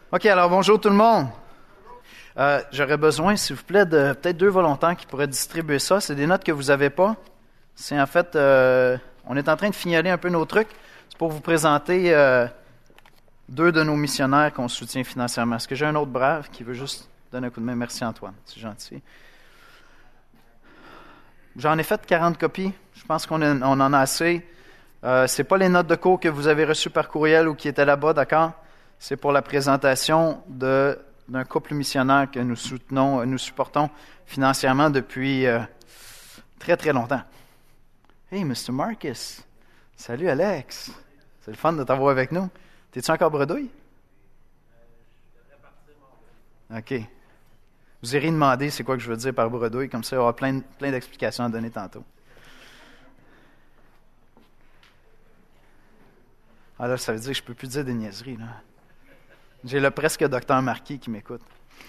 OK, alors bonjour tout le monde. J'aurais besoin, s'il vous plaît, de peut-être 2 volontaires qui pourraient distribuer ça. C'est des notes que vous n'avez pas. C'est en fait, on est en train de fignoler un peu nos trucs. C'est pour vous présenter 2 de nos missionnaires qu'on soutient financièrement. Est-ce que j'ai un autre brave qui veut juste donner un coup de main? Merci Antoine, c'est gentil. J'en ai fait 40 copies. Je pense qu'on en a assez. C'est pas les notes de cours que vous avez reçues par courriel ou qui étaient là-bas, d'accord? C'est pour la présentation d'un couple missionnaire que nous supportons financièrement depuis très, très longtemps. Hey, Mr. Marcus! Salut, Alex! C'est le fun de t'avoir avec nous. T'es-tu encore bredouille? OK. Vous irez demander c'est quoi que je veux dire par bredouille, comme ça il y aura plein d'explications à donner tantôt. Ah là, ça veut dire que je ne peux plus dire des niaiseries, là. J'ai le presque docteur Marquis qui m'écoute.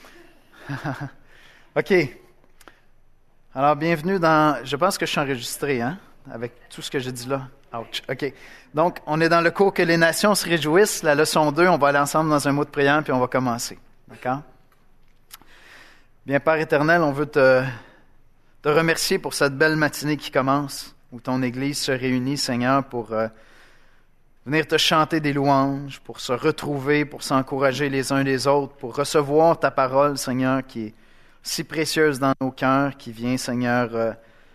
OK. Alors, bienvenue dans... Je pense que je suis enregistré, hein, avec tout ce que j'ai dit là. Ouch. OK. Donc, on est dans le cours que les nations se réjouissent. La leçon 2, on va aller ensemble dans un mot de prière, puis on va commencer. D'accord? Bien, Père éternel, on veut te remercier pour cette belle matinée qui commence, où ton Église se réunit, Seigneur, pour... venir te chanter des louanges, pour se retrouver, pour s'encourager les uns les autres, pour recevoir ta parole, Seigneur, qui est si précieuse dans nos cœurs, qui vient, Seigneur,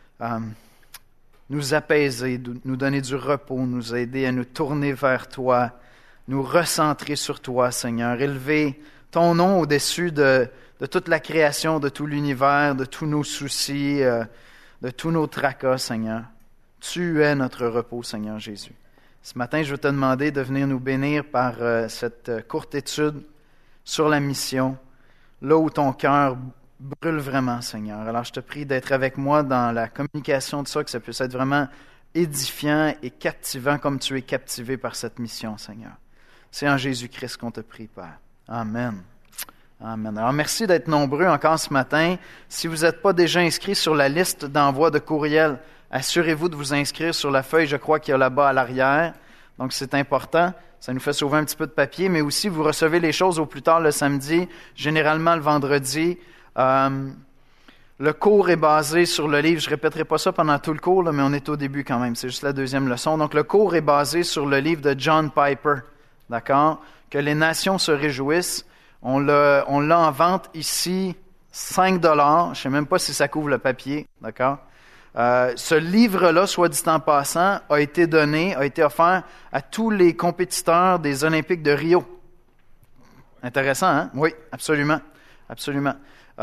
nous apaiser, nous donner du repos, nous aider à nous tourner vers toi, nous recentrer sur toi, Seigneur, élever ton nom au-dessus de toute la création, de tout l'univers, de tous nos soucis, de tous nos tracas, Seigneur. Tu es notre repos, Seigneur Jésus. Ce matin, je veux te demander de venir nous bénir par cette courte étude sur la mission, là où ton cœur brûle vraiment, Seigneur. Alors, je te prie d'être avec moi dans la communication de ça, que ça puisse être vraiment édifiant et captivant comme tu es captivé par cette mission, Seigneur. C'est en Jésus-Christ qu'on te prie, Père. Amen. Amen. Alors, merci d'être nombreux encore ce matin. Si vous n'êtes pas déjà inscrits sur la liste d'envoi de courriel, assurez-vous de vous inscrire sur la feuille, je crois qu'il y a là-bas à l'arrière. Donc, c'est important. Ça nous fait sauver un petit peu de papier, mais aussi, vous recevez les choses au plus tard le samedi, généralement le vendredi. Le cours est basé sur le livre. Je ne répéterai pas ça pendant tout le cours, là, mais on est au début quand même. C'est juste la 2e leçon. Donc, le cours est basé sur le livre de John Piper. D'accord? Que les nations se réjouissent. On l'a en vente ici, 5 $. Je ne sais même pas si ça couvre le papier. D'accord? Ce livre-là, soit dit en passant, a été offert à tous les compétiteurs des Olympiques de Rio. Intéressant, hein? Oui, absolument. Absolument.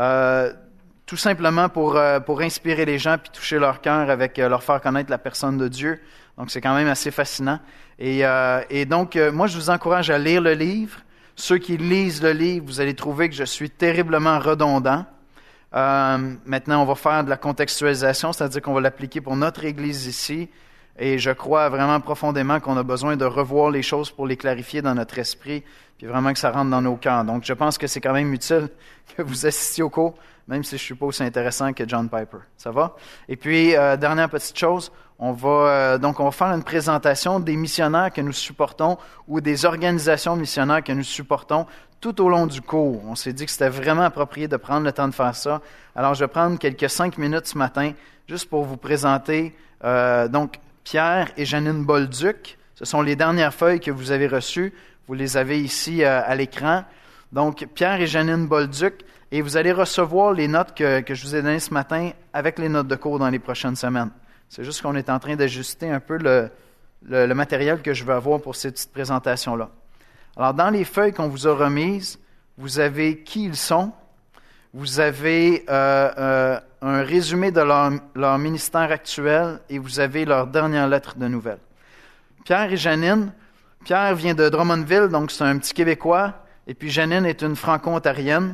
Tout simplement pour inspirer les gens puis toucher leur cœur avec leur faire connaître la personne de Dieu. Donc, c'est quand même assez fascinant. Et donc, moi, je vous encourage à lire le livre. Ceux qui lisent le livre, vous allez trouver que je suis terriblement redondant. Maintenant, on va faire de la contextualisation, c'est-à-dire qu'on va l'appliquer pour notre Église ici. Et je crois vraiment profondément qu'on a besoin de revoir les choses pour les clarifier dans notre esprit, puis vraiment que ça rentre dans nos cœurs. Donc, je pense que c'est quand même utile que vous assistiez au cours, même si je ne suis pas aussi intéressant que John Piper. Ça va? Et puis, dernière petite chose, on va faire une présentation des missionnaires que nous supportons ou des organisations missionnaires que nous supportons tout au long du cours. On s'est dit que c'était vraiment approprié de prendre le temps de faire ça. Alors, je vais prendre quelques 5 minutes ce matin juste pour vous présenter donc Pierre et Janine Bolduc. Ce sont les dernières feuilles que vous avez reçues. Vous les avez ici à l'écran. Donc, Pierre et Janine Bolduc. Et vous allez recevoir les notes que je vous ai données ce matin avec les notes de cours dans les prochaines semaines. C'est juste qu'on est en train d'ajuster un peu le matériel que je veux avoir pour cette petite présentation-là. Alors, dans les feuilles qu'on vous a remises, vous avez qui ils sont. Vous avez un résumé de leur ministère actuel et vous avez leur dernière lettre de nouvelles. Pierre et Janine. Pierre vient de Drummondville, donc c'est un petit Québécois. Et puis Janine est une Franco-Ontarienne.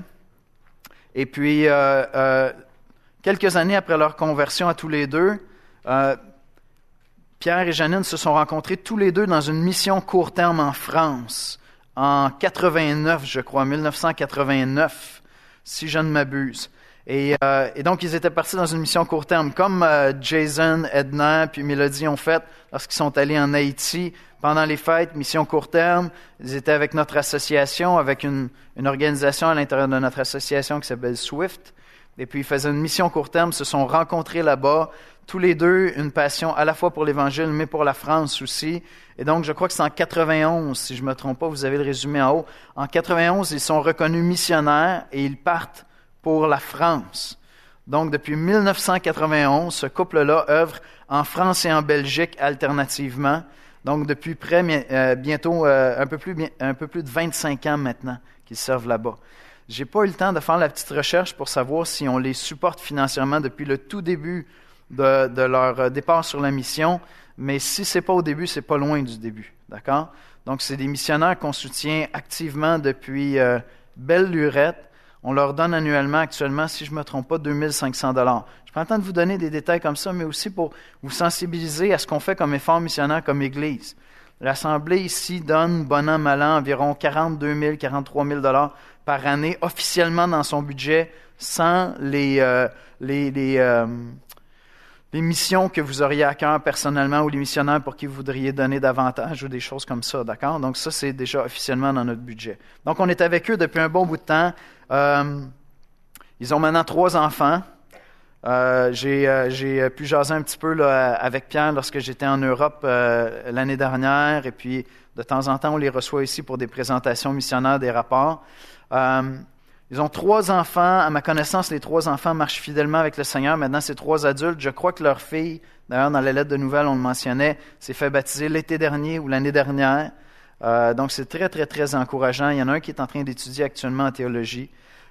Et puis, quelques années après leur conversion à tous les deux, Pierre et Janine se sont rencontrés tous les deux dans une mission court terme en France, en 89, je crois, 1989, si je ne m'abuse. Et donc, ils étaient partis dans une mission court terme, comme Jason, Edna, puis Mélodie ont fait lorsqu'ils sont allés en Haïti pendant les fêtes, mission court terme. Ils étaient avec notre association, avec une organisation à l'intérieur de notre association qui s'appelle SWIFT. Et puis, ils faisaient une mission court terme, se sont rencontrés là-bas, tous les deux, une passion à la fois pour l'Évangile, mais pour la France aussi. Et donc, je crois que c'est en 91, si je ne me trompe pas, vous avez le résumé en haut. En 91, ils sont reconnus missionnaires et ils partent pour la France. Donc, depuis 1991, ce couple-là œuvre en France et en Belgique alternativement. Donc, depuis bientôt un peu plus de 25 ans maintenant qu'ils servent là-bas. J'ai pas eu le temps de faire la petite recherche pour savoir si on les supporte financièrement depuis le tout début de leur départ sur la mission, mais si c'est pas au début, c'est pas loin du début, d'accord? Donc, c'est des missionnaires qu'on soutient activement depuis belle lurette. On leur donne annuellement, actuellement, si je ne me trompe pas, 2500 $. Je prends le temps de vous donner des détails comme ça, mais aussi pour vous sensibiliser à ce qu'on fait comme effort missionnaire, comme Église. L'Assemblée ici donne, bon an, mal an, environ 42 000, 43 000 $ par année, officiellement dans son budget, sans les missions que vous auriez à cœur personnellement ou les missionnaires pour qui vous voudriez donner davantage ou des choses comme ça, d'accord? Donc ça, c'est déjà officiellement dans notre budget. Donc on est avec eux depuis un bon bout de temps. Ils ont maintenant 3 enfants. J'ai pu jaser un petit peu là, avec Pierre lorsque j'étais en Europe l'année dernière, et puis de temps en temps, on les reçoit ici pour des présentations missionnaires, des rapports. Ils ont 3 enfants. À ma connaissance, les 3 enfants marchent fidèlement avec le Seigneur. Maintenant, c'est 3 adultes. Je crois que leur fille, d'ailleurs, dans la lettre de nouvelles, on le mentionnait, s'est fait baptiser l'été dernier ou l'année dernière. Donc, c'est très, très, très encourageant. Il y en a un qui est en train d'étudier actuellement en théologie.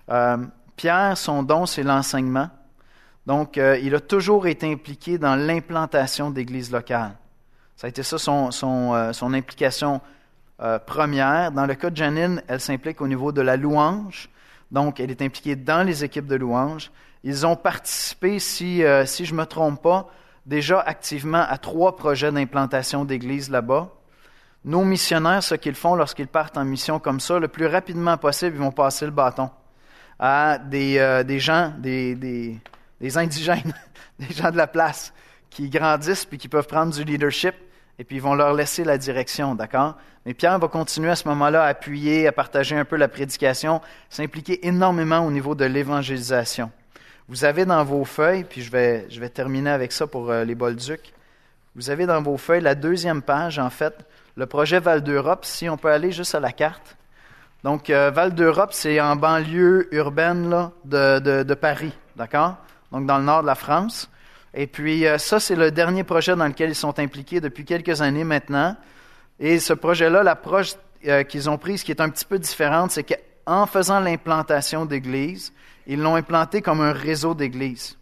Pierre, son don, c'est l'enseignement. Donc, il a toujours été impliqué dans l'implantation d'églises locales. Ça a été ça son implication première. Dans le cas de Janine, elle s'implique au niveau de la louange. Donc, elle est impliquée dans les équipes de louange. Ils ont participé, si je ne me trompe pas, déjà activement à 3 projets d'implantation d'églises là-bas. Nos missionnaires, ce qu'ils font lorsqu'ils partent en mission comme ça, le plus rapidement possible, ils vont passer le bâton à des gens, des indigènes, des gens de la place qui grandissent puis qui peuvent prendre du leadership et puis ils vont leur laisser la direction, d'accord? Mais Pierre va continuer à ce moment-là à appuyer, à partager un peu la prédication, s'impliquer énormément au niveau de l'évangélisation. Vous avez dans vos feuilles, puis je vais terminer avec ça pour les Bolducs, vous avez dans vos feuilles la 2e page, en fait, le projet Val d'Europe, si on peut aller juste à la carte. Donc, Val d'Europe, c'est en banlieue urbaine là, de Paris, d'accord? Donc, dans le nord de la France. Et puis, ça, c'est le dernier projet dans lequel ils sont impliqués depuis quelques années maintenant. Et ce projet-là, l'approche qu'ils ont prise, qui est un petit peu différente, c'est qu'en faisant l'implantation d'églises, ils l'ont implanté comme un réseau d'églises.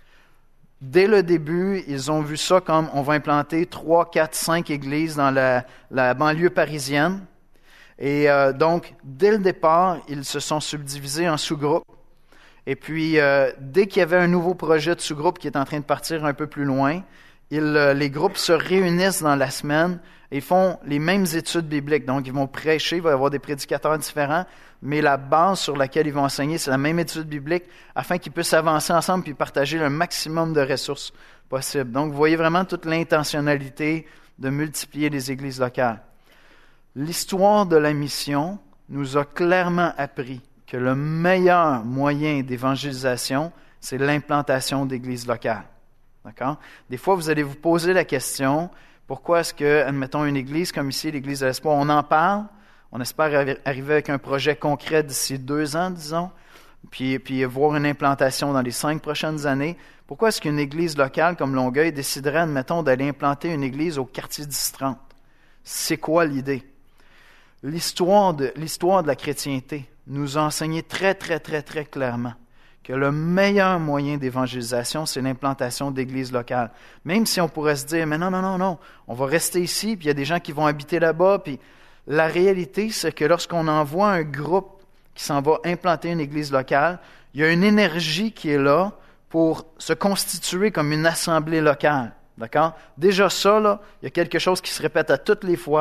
Dès le début, ils ont vu ça comme on va implanter 3, 4, 5 églises dans la banlieue parisienne. Et donc, dès le départ, ils se sont subdivisés en sous-groupes. Et puis, dès qu'il y avait un nouveau projet de sous-groupe qui est en train de partir un peu plus loin, les groupes se réunissent dans la semaine et font les mêmes études bibliques. Donc, ils vont prêcher, il va y avoir des prédicateurs différents, mais la base sur laquelle ils vont enseigner, c'est la même étude biblique afin qu'ils puissent avancer ensemble et partager le maximum de ressources possibles. Donc, vous voyez vraiment toute l'intentionnalité de multiplier les églises locales. L'histoire de la mission nous a clairement appris que le meilleur moyen d'évangélisation, c'est l'implantation d'églises locales. D'accord? Des fois, vous allez vous poser la question, pourquoi est-ce que, admettons, une église comme ici, l'église de l'Espoir, on en parle, on espère arriver avec un projet concret d'ici 2 ans, disons, puis voir une implantation dans les 5 prochaines années. Pourquoi est-ce qu'une église locale comme Longueuil déciderait, admettons, d'aller implanter une église au quartier 10-30? C'est quoi l'idée? L'histoire de la chrétienté nous a enseigné très, très, très, très clairement que le meilleur moyen d'évangélisation, c'est l'implantation d'églises locales. Même si on pourrait se dire, mais non, on va rester ici, puis il y a des gens qui vont habiter là-bas, puis la réalité, c'est que lorsqu'on envoie un groupe qui s'en va implanter une église locale, il y a une énergie qui est là pour se constituer comme une assemblée locale. D'accord? Déjà ça, là, il y a quelque chose qui se répète à toutes les fois.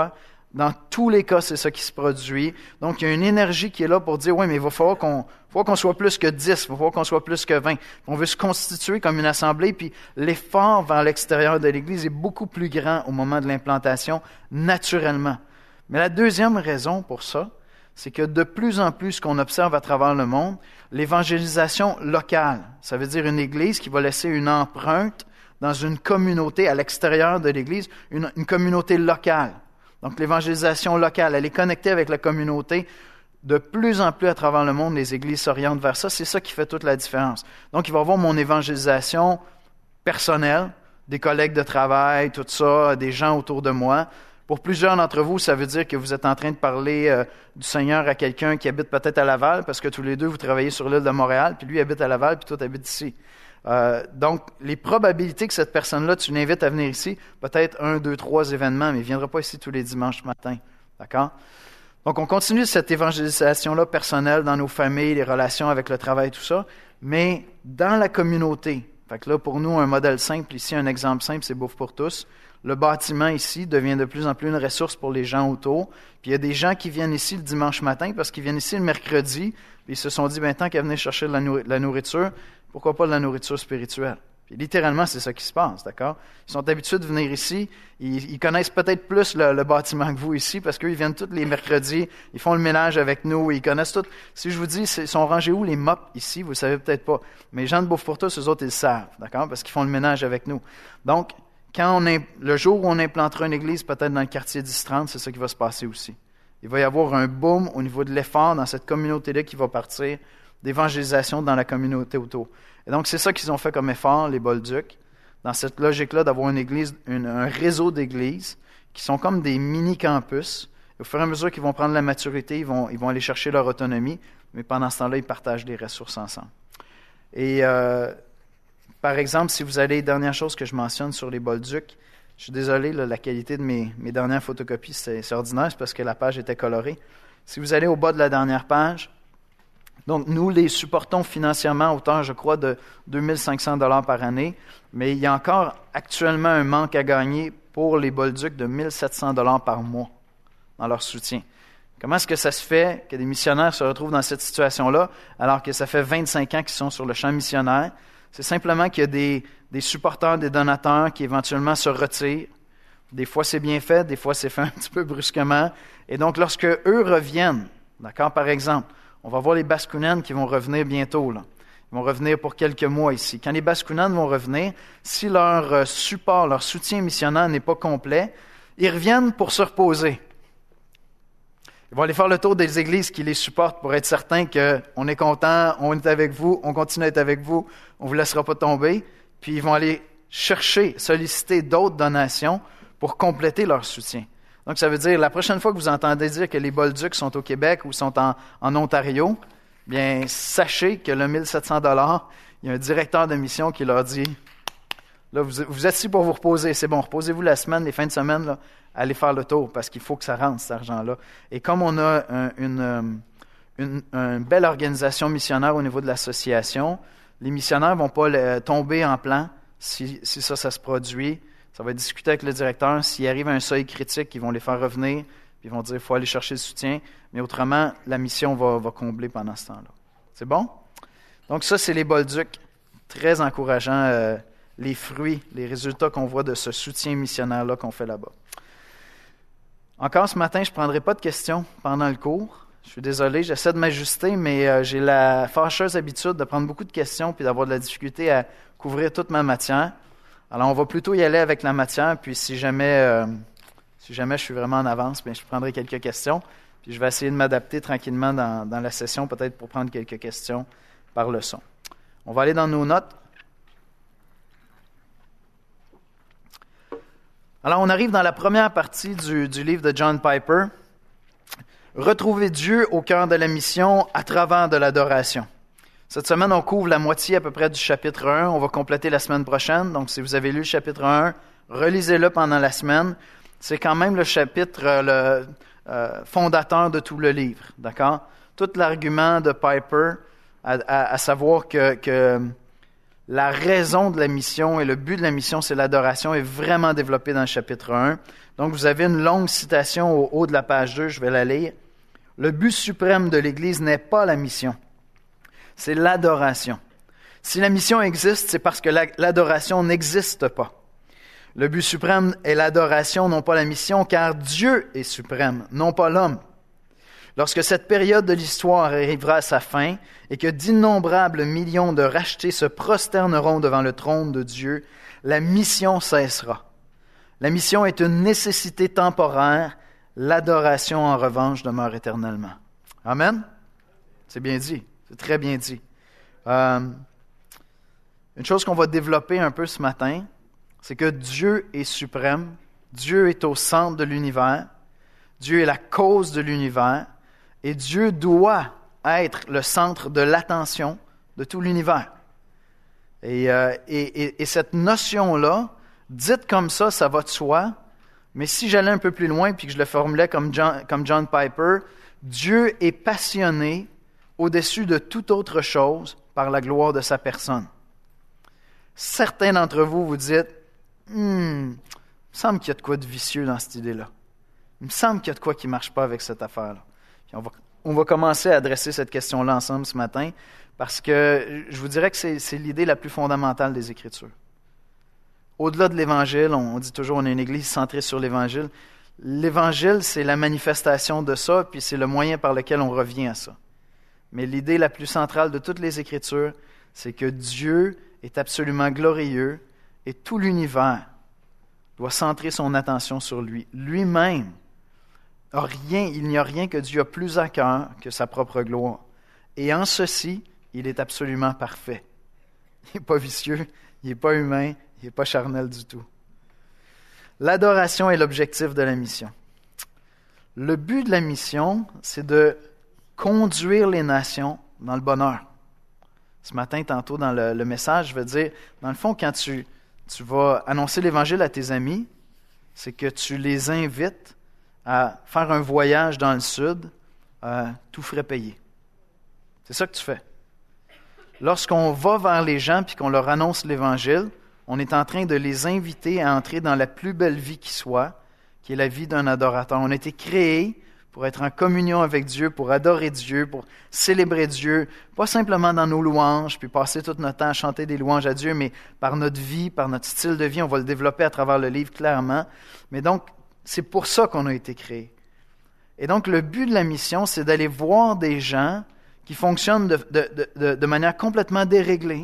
Dans tous les cas, c'est ça qui se produit. Donc, il y a une énergie qui est là pour dire, oui, mais il va falloir qu'on soit plus que 10, il va falloir qu'on soit plus que 20. On veut se constituer comme une assemblée, puis l'effort vers l'extérieur de l'Église est beaucoup plus grand au moment de l'implantation, naturellement. Mais la deuxième raison pour ça, c'est que de plus en plus, ce qu'on observe à travers le monde, l'évangélisation locale, ça veut dire une Église qui va laisser une empreinte dans une communauté à l'extérieur de l'Église, une communauté locale. Donc, l'évangélisation locale, elle est connectée avec la communauté. De plus en plus à travers le monde, les églises s'orientent vers ça. C'est ça qui fait toute la différence. Donc, il va y avoir mon évangélisation personnelle, des collègues de travail, tout ça, des gens autour de moi. Pour plusieurs d'entre vous, ça veut dire que vous êtes en train de parler du Seigneur à quelqu'un qui habite peut-être à Laval, parce que tous les deux, vous travaillez sur l'île de Montréal, puis lui habite à Laval, puis toi, tu habites ici. Donc, les probabilités que cette personne-là, tu l'invites à venir ici, peut-être 1, 2, 3 événements, mais il ne viendra pas ici tous les dimanches matin. D'accord? Donc, on continue cette évangélisation-là personnelle dans nos familles, les relations avec le travail, tout ça, mais dans la communauté. Fait que là, pour nous, un modèle simple ici, un exemple simple, c'est Bouffe pour tous. Le bâtiment ici devient de plus en plus une ressource pour les gens autour. Puis il y a des gens qui viennent ici le dimanche matin parce qu'ils viennent ici le mercredi, puis ils se sont dit, tant qu'à venir chercher de la nourriture, pourquoi pas de la nourriture spirituelle? Puis littéralement, c'est ça qui se passe, d'accord? Ils sont habitués de venir ici. Ils connaissent peut-être plus le bâtiment que vous ici parce qu'eux, ils viennent tous les mercredis. Ils font le ménage avec nous. Ils connaissent tout. Si je vous dis, ils sont rangés où les mops ici? Vous ne savez peut-être pas. Mais les gens de Bouffe pour tous, eux autres, ils le savent, d'accord? Parce qu'ils font le ménage avec nous. Donc, le jour où on implantera une église, peut-être dans le quartier 10-30, c'est ça qui va se passer aussi. Il va y avoir un boom au niveau de l'effort dans cette communauté-là qui va partir, d'évangélisation dans la communauté autour. Et donc, c'est ça qu'ils ont fait comme effort, les Bolducs, dans cette logique-là d'avoir une église, un réseau d'églises qui sont comme des mini-campus. Au fur et à mesure qu'ils vont prendre la maturité, ils vont aller chercher leur autonomie, mais pendant ce temps-là, ils partagent des ressources ensemble. Et par exemple, si vous allez, dernière chose que je mentionne sur les Bolducs, je suis désolé, là, la qualité de mes dernières photocopies, c'est ordinaire, c'est parce que la page était colorée. Si vous allez au bas de la dernière page, donc nous les supportons financièrement à hauteur, je crois, de 2 500 $ par année, mais il y a encore actuellement un manque à gagner pour les Bolducs de 1 700 $ par mois dans leur soutien. Comment est-ce que ça se fait que des missionnaires se retrouvent dans cette situation-là alors que ça fait 25 ans qu'ils sont sur le champ missionnaire? C'est simplement qu'il y a des supporters, des donateurs qui éventuellement se retirent. Des fois, c'est bien fait, des fois, c'est fait un petit peu brusquement. Et donc, lorsque eux reviennent, d'accord, par exemple, on va voir les Bascounènes qui vont revenir bientôt, là. Ils vont revenir pour quelques mois ici. Quand les Bascounènes vont revenir, si leur support, leur soutien missionnaire n'est pas complet, ils reviennent pour se reposer. Ils vont aller faire le tour des églises qui les supportent pour être certains qu'on est content, on est avec vous, on continue à être avec vous, on ne vous laissera pas tomber. Puis ils vont aller chercher, solliciter d'autres donations pour compléter leur soutien. Donc ça veut dire, la prochaine fois que vous entendez dire que les Bolducs sont au Québec ou sont en Ontario, bien sachez que le 1 700 $, il y a un directeur de mission qui leur dit, là vous êtes ici pour vous reposer, c'est bon, reposez-vous la semaine, les fins de semaine, là, allez faire le tour parce qu'il faut que ça rentre cet argent-là. Et comme on a une belle organisation missionnaire au niveau de l'association, les missionnaires ne vont pas tomber en plan si ça se produit. Ça va être discuté avec le directeur. S'il arrive à un seuil critique, ils vont les faire revenir. Puis ils vont dire qu'il faut aller chercher le soutien. Mais autrement, la mission va combler pendant ce temps-là. C'est bon? Donc ça, c'est les Bolducs. Très encourageant, les fruits, les résultats qu'on voit de ce soutien missionnaire-là qu'on fait là-bas. Encore ce matin, je ne prendrai pas de questions pendant le cours. Je suis désolé, j'essaie de m'ajuster, mais j'ai la fâcheuse habitude de prendre beaucoup de questions puis d'avoir de la difficulté à couvrir toute ma matière. Alors, on va plutôt y aller avec la matière, puis si jamais je suis vraiment en avance, bien, je prendrai quelques questions, puis je vais essayer de m'adapter tranquillement dans la session, peut-être pour prendre quelques questions par leçon. On va aller dans nos notes. Alors, on arrive dans la première partie du livre de John Piper. Retrouver Dieu au cœur de la mission à travers de l'adoration. Cette semaine, on couvre la moitié à peu près du chapitre 1. On va compléter la semaine prochaine. Donc, si vous avez lu le chapitre 1, relisez-le pendant la semaine. C'est quand même le chapitre fondateur de tout le livre. D'accord? Tout l'argument de Piper, à savoir que la raison de la mission et le but de la mission, c'est l'adoration, est vraiment développé dans le chapitre 1. Donc, vous avez une longue citation au haut de la page 2, je vais la lire. Le but suprême de l'Église n'est pas la mission, c'est l'adoration. Si la mission existe, c'est parce que l'adoration n'existe pas. Le but suprême est l'adoration, non pas la mission, car Dieu est suprême, non pas l'homme. Lorsque cette période de l'histoire arrivera à sa fin et que d'innombrables millions de rachetés se prosterneront devant le trône de Dieu, la mission cessera. La mission est une nécessité temporaire, l'adoration en revanche demeure éternellement. Amen? C'est bien dit, c'est très bien dit. Une chose qu'on va développer un peu ce matin, c'est que Dieu est suprême, Dieu est au centre de l'univers, Dieu est la cause de l'univers, et Dieu doit être le centre de l'attention de tout l'univers. Et cette notion-là, dite comme ça va de soi, mais si j'allais un peu plus loin puis que je le formulais comme John Piper, Dieu est passionné au-dessus de toute autre chose par la gloire de sa personne. Certains d'entre vous vous dites, il me semble qu'il y a de quoi de vicieux dans cette idée-là. Il me semble qu'il y a de quoi qui ne marche pas avec cette affaire-là. Puis on va commencer à adresser cette question-là ensemble ce matin, parce que je vous dirais que c'est l'idée la plus fondamentale des Écritures. Au-delà de l'Évangile, on dit toujours qu'on est une Église centrée sur l'Évangile. L'Évangile, c'est la manifestation de ça, puis c'est le moyen par lequel on revient à ça. Mais l'idée la plus centrale de toutes les Écritures, c'est que Dieu est absolument glorieux, et tout l'univers doit centrer son attention sur lui. Lui-même, il n'y a rien que Dieu a plus à cœur que sa propre gloire. Et en ceci, il est absolument parfait. Il n'est pas vicieux, il n'est pas humain, il n'est pas charnel du tout. L'adoration est l'objectif de la mission. Le but de la mission, c'est de conduire les nations dans le bonheur. Ce matin, tantôt, dans le message, je vais dire, dans le fond, quand tu vas annoncer l'Évangile à tes amis, c'est que tu les invites à faire un voyage dans le sud, tout frais payé. C'est ça que tu fais. Lorsqu'on va vers les gens et qu'on leur annonce l'Évangile, on est en train de les inviter à entrer dans la plus belle vie qui soit, qui est la vie d'un adorateur. On a été créés pour être en communion avec Dieu, pour adorer Dieu, pour célébrer Dieu, pas simplement dans nos louanges, puis passer tout notre temps à chanter des louanges à Dieu, mais par notre vie, par notre style de vie, on va le développer à travers le livre clairement. Mais donc, c'est pour ça qu'on a été créés. Et donc, le but de la mission, c'est d'aller voir des gens qui fonctionnent de manière complètement déréglée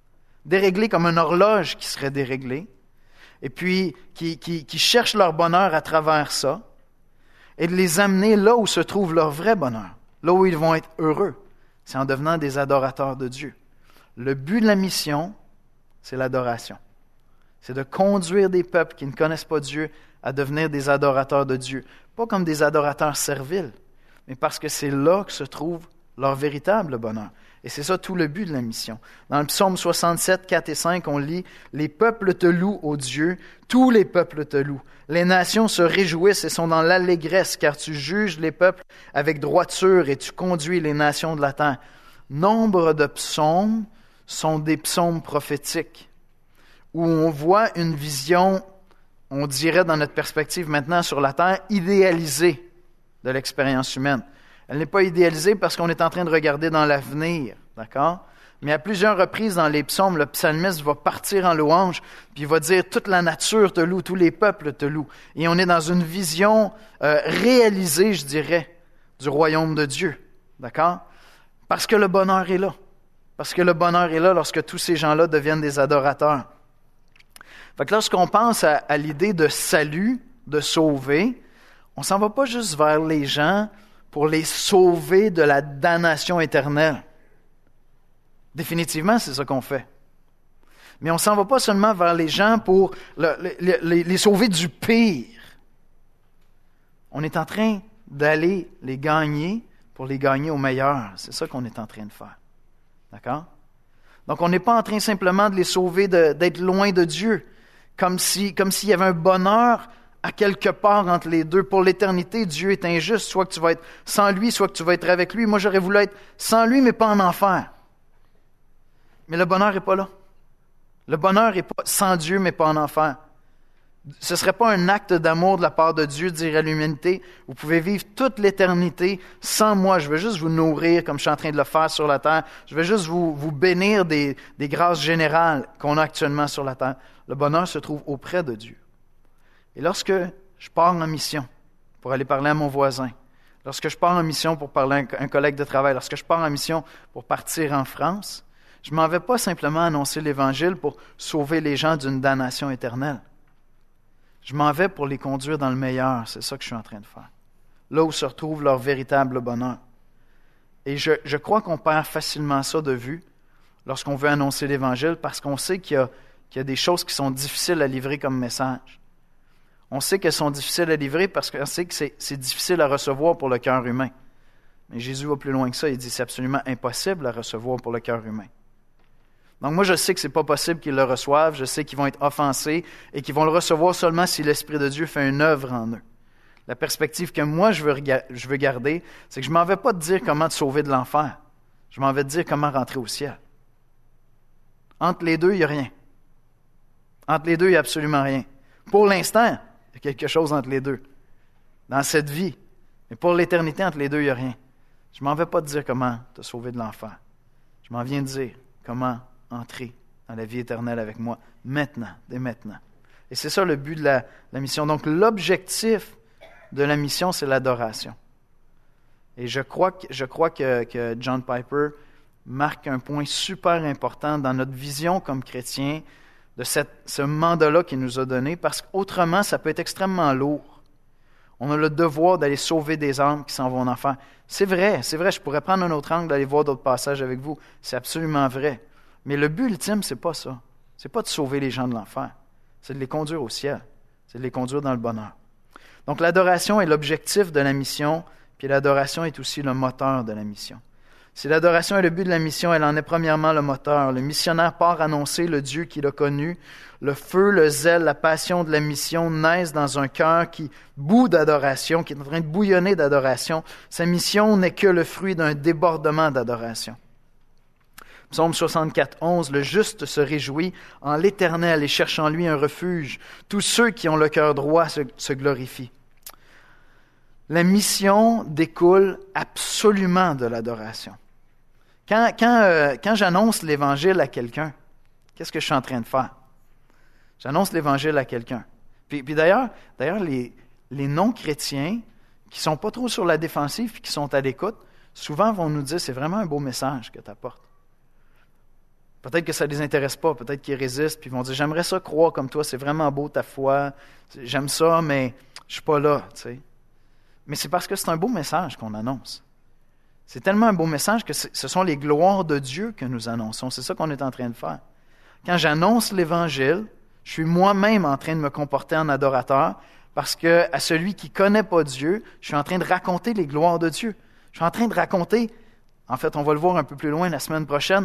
comme une horloge qui serait déréglée, et puis qui cherchent leur bonheur à travers ça, et de les amener là où se trouve leur vrai bonheur, là où ils vont être heureux. C'est en devenant des adorateurs de Dieu. Le but de la mission, c'est l'adoration. C'est de conduire des peuples qui ne connaissent pas Dieu à devenir des adorateurs de Dieu. Pas comme des adorateurs serviles, mais parce que c'est là que se trouve leur véritable bonheur. Et c'est ça tout le but de la mission. Dans le psaume 67, 4 et 5, on lit « Les peuples te louent, ô Dieu, tous les peuples te louent. Les nations se réjouissent et sont dans l'allégresse, car tu juges les peuples avec droiture et tu conduis les nations de la terre. » Nombre de psaumes sont des psaumes prophétiques, où on voit une vision, on dirait dans notre perspective maintenant sur la terre, idéalisée de l'expérience humaine. Elle n'est pas idéalisée parce qu'on est en train de regarder dans l'avenir, d'accord? Mais à plusieurs reprises dans les psaumes, le psalmiste va partir en louange, puis il va dire « Toute la nature te loue, tous les peuples te louent. » Et on est dans une vision réalisée, je dirais, du royaume de Dieu, d'accord? Parce que le bonheur est là. Parce que le bonheur est là lorsque tous ces gens-là deviennent des adorateurs. Fait que lorsqu'on pense à l'idée de salut, de sauver, on s'en va pas juste vers les gens pour les sauver de la damnation éternelle. Définitivement, c'est ça qu'on fait. Mais on ne s'en va pas seulement vers les gens pour les sauver du pire. On est en train d'aller les gagner pour les gagner au meilleur. C'est ça qu'on est en train de faire. D'accord? Donc, on n'est pas en train simplement de les sauver d'être loin de Dieu, comme s'il y avait un bonheur à quelque part entre les deux. Pour l'éternité, Dieu est injuste. Soit que tu vas être sans lui, soit que tu vas être avec lui. Moi, j'aurais voulu être sans lui, mais pas en enfer. Mais le bonheur n'est pas là. Le bonheur n'est pas sans Dieu, mais pas en enfer. Ce ne serait pas un acte d'amour de la part de Dieu de dire à l'humanité, vous pouvez vivre toute l'éternité sans moi, je veux juste vous nourrir comme je suis en train de le faire sur la terre, je veux juste vous bénir des grâces générales qu'on a actuellement sur la terre. Le bonheur se trouve auprès de Dieu. Et lorsque je pars en mission pour aller parler à mon voisin, lorsque je pars en mission pour parler à un collègue de travail, lorsque je pars en mission pour partir en France, je ne m'en vais pas simplement annoncer l'Évangile pour sauver les gens d'une damnation éternelle. Je m'en vais pour les conduire dans le meilleur. C'est ça que je suis en train de faire. Là où se retrouve leur véritable bonheur. Et je crois qu'on perd facilement ça de vue lorsqu'on veut annoncer l'Évangile parce qu'on sait qu'il y a des choses qui sont difficiles à livrer comme message. On sait qu'elles sont difficiles à livrer parce qu'on sait que c'est difficile à recevoir pour le cœur humain. Mais Jésus va plus loin que ça. Il dit que c'est absolument impossible à recevoir pour le cœur humain. Donc moi, je sais que ce n'est pas possible qu'ils le reçoivent. Je sais qu'ils vont être offensés et qu'ils vont le recevoir seulement si l'Esprit de Dieu fait une œuvre en eux. La perspective que moi, je veux garder, c'est que je ne m'en vais pas te dire comment te sauver de l'enfer. Je m'en vais te dire comment rentrer au ciel. Entre les deux, il n'y a rien. Entre les deux, il n'y a absolument rien. Pour l'instant, il y a quelque chose entre les deux. Dans cette vie. Mais pour l'éternité, entre les deux, il n'y a rien. Je ne m'en vais pas te dire comment te sauver de l'enfer. Je m'en viens de dire comment entrer dans la vie éternelle avec moi, maintenant, dès maintenant. Et c'est ça le but de la mission. Donc, l'objectif de la mission, c'est l'adoration. Et je crois que John Piper marque un point super important dans notre vision comme chrétiens de ce mandat-là qu'il nous a donné, parce qu'autrement, ça peut être extrêmement lourd. On a le devoir d'aller sauver des âmes qui s'en vont en enfer. C'est vrai, je pourrais prendre un autre angle, d'aller voir d'autres passages avec vous. C'est absolument vrai. Mais le but ultime, c'est pas ça. C'est pas de sauver les gens de l'enfer. C'est de les conduire au ciel. C'est de les conduire dans le bonheur. Donc l'adoration est l'objectif de la mission, puis l'adoration est aussi le moteur de la mission. Si l'adoration est le but de la mission, elle en est premièrement le moteur. Le missionnaire part annoncer le Dieu qu'il a connu. Le feu, le zèle, la passion de la mission naissent dans un cœur qui bout d'adoration, qui est en train de bouillonner d'adoration. Sa mission n'est que le fruit d'un débordement d'adoration. Psaume 64, 11, le juste se réjouit en l'Éternel et cherche en lui un refuge. Tous ceux qui ont le cœur droit se glorifient. La mission découle absolument de l'adoration. Quand j'annonce l'Évangile à quelqu'un, qu'est-ce que je suis en train de faire? J'annonce l'Évangile à quelqu'un. Puis d'ailleurs, les non-chrétiens qui ne sont pas trop sur la défensive et qui sont à l'écoute, souvent vont nous dire, c'est vraiment un beau message que tu apportes. Peut-être que ça ne les intéresse pas, peut-être qu'ils résistent, puis ils vont dire, j'aimerais ça croire comme toi, c'est vraiment beau ta foi, j'aime ça, mais je ne suis pas là, tu sais. Mais c'est parce que c'est un beau message qu'on annonce. C'est tellement un beau message que ce sont les gloires de Dieu que nous annonçons. C'est ça qu'on est en train de faire. Quand j'annonce l'Évangile, je suis moi-même en train de me comporter en adorateur parce que à celui qui ne connaît pas Dieu, je suis en train de raconter les gloires de Dieu. Je suis en train de raconter, en fait, on va le voir un peu plus loin la semaine prochaine,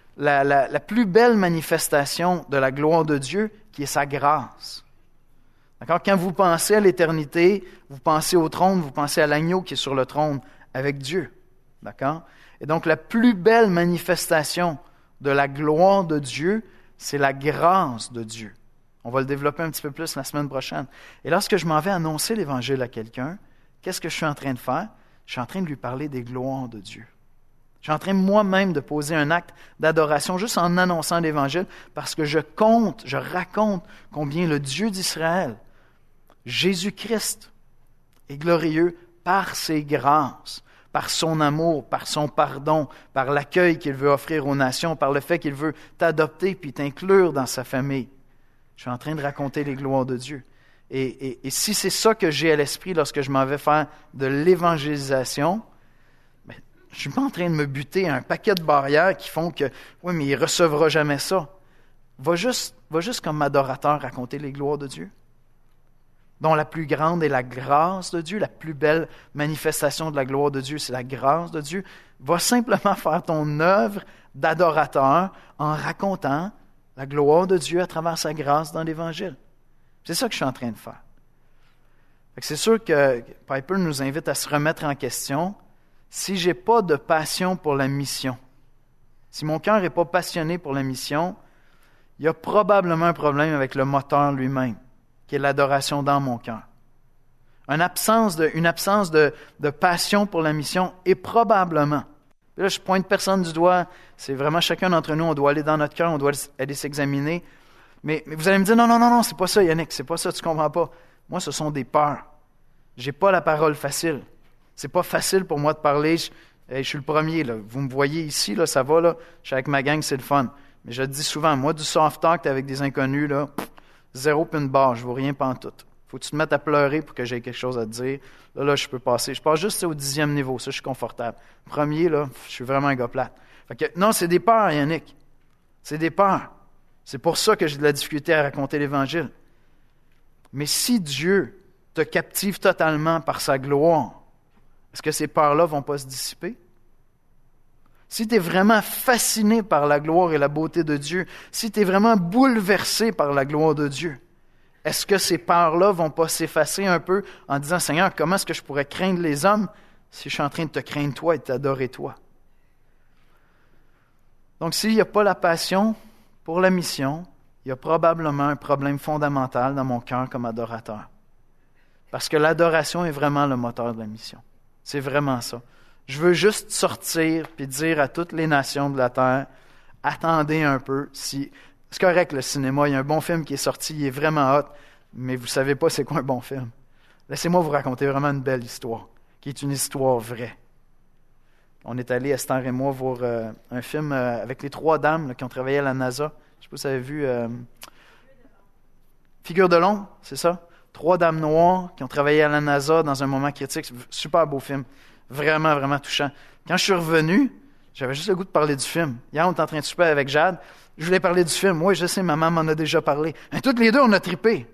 la plus belle manifestation de la gloire de Dieu, qui est sa grâce. D'accord? Quand vous pensez à l'éternité, vous pensez au trône, vous pensez à l'agneau qui est sur le trône avec Dieu. D'accord? Et donc, la plus belle manifestation de la gloire de Dieu, c'est la grâce de Dieu. On va le développer un petit peu plus la semaine prochaine. Et lorsque je m'en vais annoncer l'Évangile à quelqu'un, qu'est-ce que je suis en train de faire? Je suis en train de lui parler des gloires de Dieu. Je suis en train moi-même de poser un acte d'adoration juste en annonçant l'Évangile parce que je raconte combien le Dieu d'Israël, Jésus-Christ, est glorieux par ses grâces, par son amour, par son pardon, par l'accueil qu'il veut offrir aux nations, par le fait qu'il veut t'adopter puis t'inclure dans sa famille. Je suis en train de raconter les gloires de Dieu. Et si c'est ça que j'ai à l'esprit lorsque je m'en vais faire de l'évangélisation, je ne suis pas en train de me buter à un paquet de barrières qui font que, oui, mais il ne recevra jamais ça. Va juste comme adorateur raconter les gloires de Dieu, dont la plus grande est la grâce de Dieu, la plus belle manifestation de la gloire de Dieu, c'est la grâce de Dieu. Va simplement faire ton œuvre d'adorateur en racontant la gloire de Dieu à travers sa grâce dans l'Évangile. C'est ça que je suis en train de faire. C'est sûr que Piper nous invite à se remettre en question. Si je n'ai pas de passion pour la mission, si mon cœur n'est pas passionné pour la mission, il y a probablement un problème avec le moteur lui-même, qui est l'adoration dans mon cœur. Une absence de passion pour la mission est probablement. Et là, je pointe personne du doigt. C'est vraiment chacun d'entre nous, on doit aller dans notre cœur, on doit aller s'examiner. Mais vous allez me dire, non, c'est pas ça, Yannick, c'est pas ça, tu comprends pas. Moi, ce sont des peurs. J'ai pas la parole facile. C'est pas facile pour moi de parler. Je suis le premier, là. Vous me voyez ici, là, ça va, là. Je suis avec ma gang, c'est le fun. Mais je le dis souvent, moi, du soft talk avec des inconnus, là, zéro puis une barre, je ne vaux rien pantoute. Faut que tu te mettes à pleurer pour que j'ai quelque chose à te dire. Là, je peux passer. Je passe juste au 10e niveau, ça, je suis confortable. Premier, là, je suis vraiment un gars plate. Fait que, non, c'est des peurs, Yannick. C'est des peurs. C'est pour ça que j'ai de la difficulté à raconter l'Évangile. Mais si Dieu te captive totalement par sa gloire, est-ce que ces peurs-là ne vont pas se dissiper? Si tu es vraiment fasciné par la gloire et la beauté de Dieu, si tu es vraiment bouleversé par la gloire de Dieu, est-ce que ces peurs-là ne vont pas s'effacer un peu en disant, Seigneur, comment est-ce que je pourrais craindre les hommes si je suis en train de te craindre toi et de t'adorer toi? Donc, s'il n'y a pas la passion pour la mission, il y a probablement un problème fondamental dans mon cœur comme adorateur. Parce que l'adoration est vraiment le moteur de la mission. C'est vraiment ça. Je veux juste sortir et dire à toutes les nations de la terre, attendez un peu. C'est correct le cinéma, il y a un bon film qui est sorti, il est vraiment hot, mais vous ne savez pas c'est quoi un bon film. Laissez-moi vous raconter vraiment une belle histoire, qui est une histoire vraie. On est allé, Esther et moi, voir un film avec les 3 dames là, qui ont travaillé à la NASA. Je ne sais pas si vous avez vu Figure de l'ombre, c'est ça? 3 dames noires qui ont travaillé à la NASA dans un moment critique. Super beau film. Vraiment, vraiment touchant. Quand je suis revenu, j'avais juste le goût de parler du film. Hier, on était en train de souper avec Jade. Je voulais parler du film. Oui, je sais, maman m'en a déjà parlé. Et toutes les deux, on a trippé.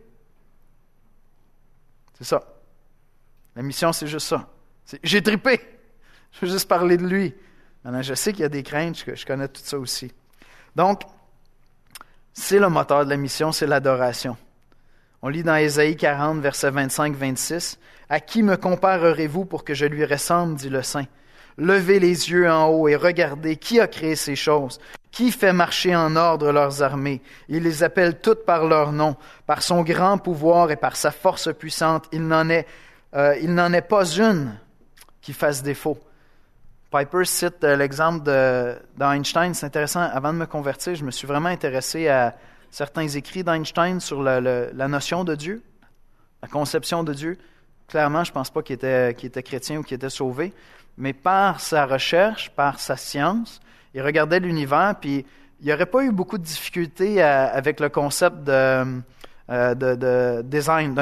C'est ça. La mission, c'est juste ça. J'ai trippé. Je veux juste parler de lui. Maintenant, je sais qu'il y a des craintes, je connais tout ça aussi. Donc, c'est le moteur de la mission, c'est l'adoration. On lit dans Ésaïe 40, versets 25-26. « À qui me comparerez-vous pour que je lui ressemble, dit le Saint? Levez les yeux en haut et regardez qui a créé ces choses. Qui fait marcher en ordre leurs armées? Il les appelle toutes par leur nom. Par son grand pouvoir et par sa force puissante, il n'en est pas une qui fasse défaut. » Piper cite l'exemple d'Einstein. C'est intéressant. Avant de me convertir, je me suis vraiment intéressé à certains écrits d'Einstein sur la notion de Dieu, la conception de Dieu. Clairement, je ne pense pas qu'il était chrétien ou qu'il était sauvé, mais par sa recherche, par sa science, il regardait l'univers, puis il n'y aurait pas eu beaucoup de difficultés avec le concept d'un design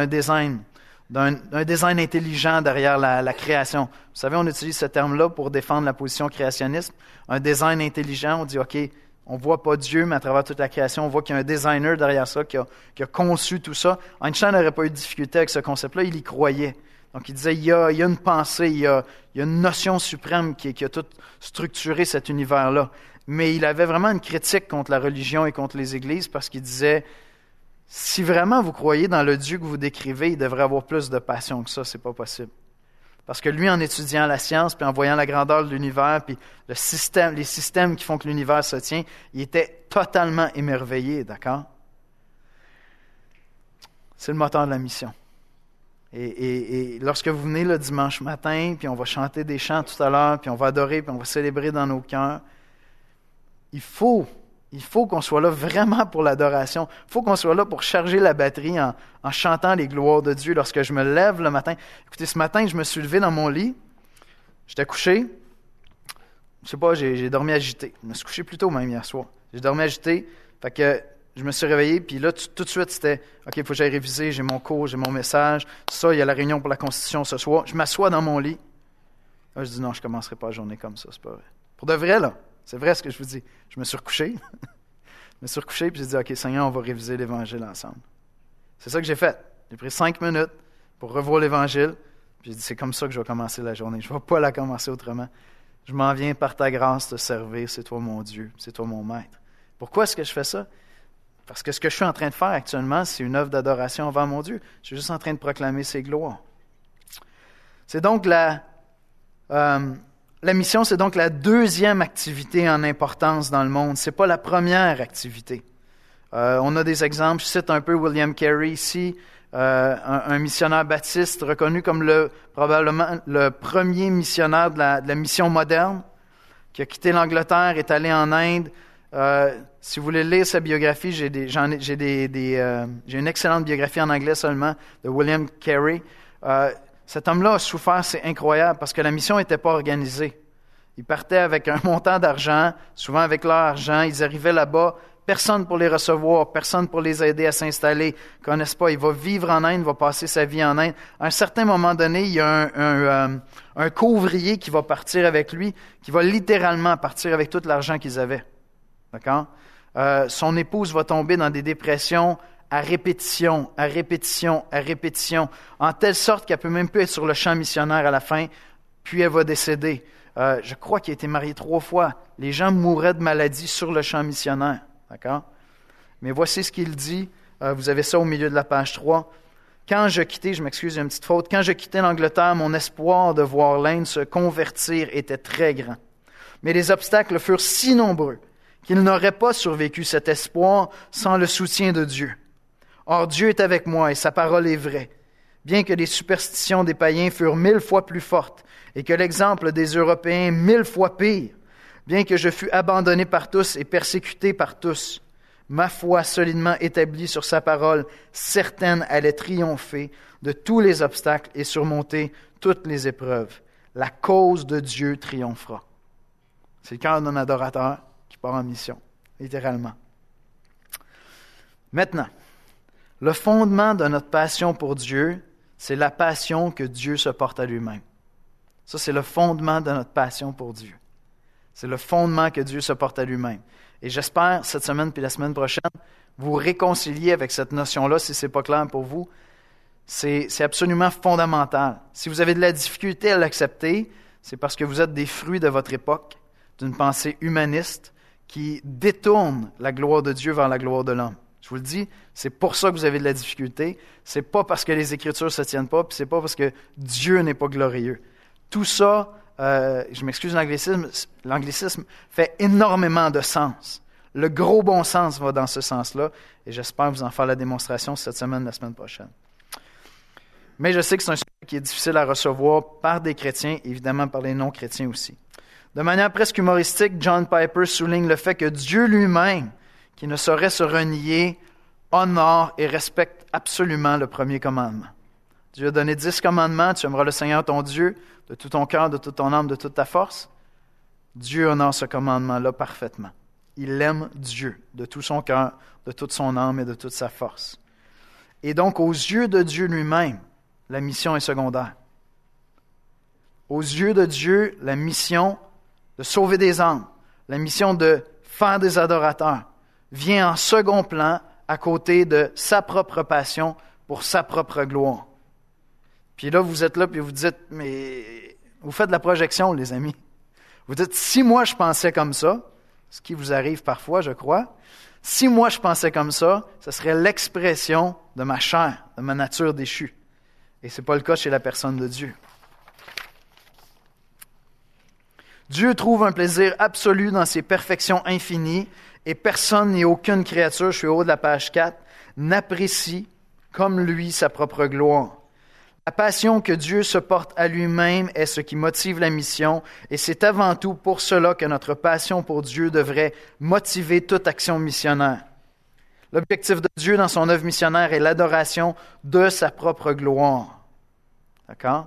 intelligent derrière la création. Vous savez, on utilise ce terme-là pour défendre la position créationniste. Un design intelligent, on dit, OK, on ne voit pas Dieu, mais à travers toute la création, on voit qu'il y a un designer derrière ça qui a conçu tout ça. Einstein n'aurait pas eu de difficulté avec ce concept-là, il y croyait. Donc, il disait, il y a une pensée, il y a une notion suprême qui a tout structuré cet univers-là. Mais il avait vraiment une critique contre la religion et contre les églises parce qu'il disait, si vraiment vous croyez dans le Dieu que vous décrivez, il devrait avoir plus de passion que ça, c'est pas possible. Parce que lui, en étudiant la science, puis en voyant la grandeur de l'univers, puis les systèmes qui font que l'univers se tient, il était totalement émerveillé, d'accord? C'est le moteur de la mission. Et lorsque vous venez le dimanche matin, puis on va chanter des chants tout à l'heure, puis on va adorer, puis on va célébrer dans nos cœurs, il faut qu'on soit là vraiment pour l'adoration. Il faut qu'on soit là pour charger la batterie en chantant les gloires de Dieu lorsque je me lève le matin. Écoutez, ce matin, je me suis levé dans mon lit. J'étais couché. Je sais pas, j'ai dormi agité. Je me suis couché plus tôt même hier soir. J'ai dormi agité. Fait que je me suis réveillé. Puis là, tout de suite, c'était OK, il faut que j'aille réviser. J'ai mon cours, j'ai mon message. Ça, il y a la réunion pour la Constitution ce soir. Je m'assois dans mon lit. Là, je dis non, je ne commencerai pas la journée comme ça. C'est pas vrai. Pour de vrai, là. C'est vrai ce que je vous dis. Je me suis recouché. Puis j'ai dit, OK, Seigneur, on va réviser l'Évangile ensemble. C'est ça que j'ai fait. J'ai pris 5 minutes pour revoir l'Évangile. Puis j'ai dit, c'est comme ça que je vais commencer la journée. Je ne vais pas la commencer autrement. Je m'en viens par ta grâce te servir. C'est toi mon Dieu. C'est toi mon maître. Pourquoi est-ce que je fais ça? Parce que ce que je suis en train de faire actuellement, c'est une œuvre d'adoration envers mon Dieu. Je suis juste en train de proclamer ses gloires. C'est donc la mission, c'est donc la deuxième activité en importance dans le monde. Ce n'est pas la première activité. On a des exemples, je cite un peu William Carey ici, un missionnaire baptiste reconnu comme probablement le premier missionnaire de la mission moderne, qui a quitté l'Angleterre, est allé en Inde. Si vous voulez lire sa biographie, j'ai une excellente biographie en anglais seulement de William Carey. Cet homme-là a souffert, c'est incroyable, parce que la mission n'était pas organisée. Ils partaient avec un montant d'argent, souvent avec leur argent. Ils arrivaient là-bas, personne pour les recevoir, personne pour les aider à s'installer. Ils ne connaissent pas. Il va vivre en Inde, il va passer sa vie en Inde. À un certain moment donné, il y a un couvrier qui va partir avec lui, qui va littéralement partir avec tout l'argent qu'ils avaient. D'accord? Son épouse va tomber dans des dépressions à répétition, en telle sorte qu'elle ne peut même plus être sur le champ missionnaire à la fin, puis elle va décéder. Je crois qu'il a été marié 3 fois. Les gens mouraient de maladie sur le champ missionnaire. D'accord? Mais voici ce qu'il dit. Vous avez ça au milieu de la page 3. Quand je quittais, je m'excuse, j'ai une petite faute. Quand je quittais l'Angleterre, mon espoir de voir l'Inde se convertir était très grand. Mais les obstacles furent si nombreux qu'il n'aurait pas survécu cet espoir sans le soutien de Dieu. Or, Dieu est avec moi et sa parole est vraie. Bien que les superstitions des païens furent 1000 fois plus fortes et que l'exemple des Européens 1000 fois pire, bien que je fus abandonné par tous et persécuté par tous, ma foi solidement établie sur sa parole, certaine allait triompher de tous les obstacles et surmonter toutes les épreuves. La cause de Dieu triomphera. C'est le cœur d'un adorateur qui part en mission, littéralement. Maintenant, le fondement de notre passion pour Dieu, c'est la passion que Dieu se porte à lui-même. Ça, c'est le fondement de notre passion pour Dieu. C'est le fondement que Dieu se porte à lui-même. Et j'espère, cette semaine puis la semaine prochaine, vous réconcilier avec cette notion-là, si ce n'est pas clair pour vous. C'est absolument fondamental. Si vous avez de la difficulté à l'accepter, c'est parce que vous êtes des fruits de votre époque, d'une pensée humaniste qui détourne la gloire de Dieu vers la gloire de l'homme. Je vous le dis, c'est pour ça que vous avez de la difficulté. C'est pas parce que les Écritures ne se tiennent pas, puis c'est pas parce que Dieu n'est pas glorieux. Tout ça, je m'excuse l'anglicisme fait énormément de sens. Le gros bon sens va dans ce sens-là, et j'espère vous en faire la démonstration cette semaine, la semaine prochaine. Mais je sais que c'est un sujet qui est difficile à recevoir par des chrétiens, évidemment par les non-chrétiens aussi. De manière presque humoristique, John Piper souligne le fait que Dieu lui-même, qui ne saurait se renier, honore et respecte absolument le premier commandement. Dieu a donné 10 commandements. Tu aimeras le Seigneur ton Dieu de tout ton cœur, de toute ton âme, de toute ta force. Dieu honore ce commandement-là parfaitement. Il aime Dieu de tout son cœur, de toute son âme et de toute sa force. Et donc, aux yeux de Dieu lui-même, la mission est secondaire. Aux yeux de Dieu, la mission de sauver des âmes, la mission de faire des adorateurs, vient en second plan à côté de sa propre passion pour sa propre gloire. Puis là, vous êtes là et vous dites, mais vous faites de la projection, les amis. Vous dites, si moi je pensais comme ça, ce qui vous arrive parfois, je crois, si moi je pensais comme ça, ce serait l'expression de ma chair, de ma nature déchue. Et ce n'est pas le cas chez la personne de Dieu. Dieu trouve un plaisir absolu dans ses perfections infinies et personne ni aucune créature, je suis au haut de la page 4, n'apprécie comme lui sa propre gloire. La passion que Dieu se porte à lui-même est ce qui motive la mission et c'est avant tout pour cela que notre passion pour Dieu devrait motiver toute action missionnaire. L'objectif de Dieu dans son œuvre missionnaire est l'adoration de sa propre gloire. D'accord?